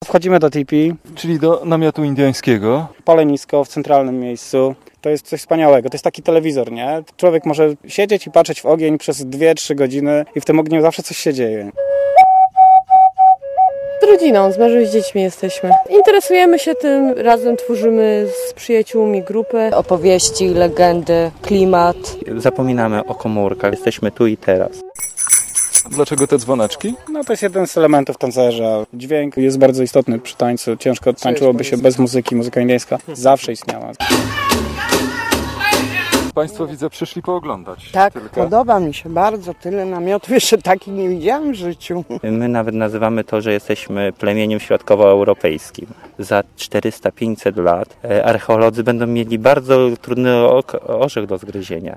Wchodzimy do tipi, Czyli do namiotu indyjskiego. pole nisko w centralnym miejscu. To jest coś wspaniałego. To jest taki telewizor, nie? Człowiek może siedzieć i patrzeć w ogień przez 2-3 godziny i w tym ogniu zawsze coś się dzieje. Z rodziną, z mężem, z dziećmi jesteśmy. Interesujemy się tym, razem tworzymy z przyjaciółmi grupę. Opowieści, legendy, klimat. Zapominamy o komórkach, jesteśmy tu i teraz. Dlaczego te dzwoneczki? No to jest jeden z elementów tancerza. Dźwięk jest bardzo istotny przy tańcu. Ciężko tańczyłoby się bez muzyki. Muzyka indyjska zawsze istniała. Państwo widzę przyszli pooglądać. Tak, Tylko. podoba mi się bardzo. Tyle namiotów jeszcze takich nie widziałam w życiu. My nawet nazywamy to, że jesteśmy plemieniem środkowoeuropejskim. Za 400-500 lat archeolodzy będą mieli bardzo trudny orzech do zgryzienia.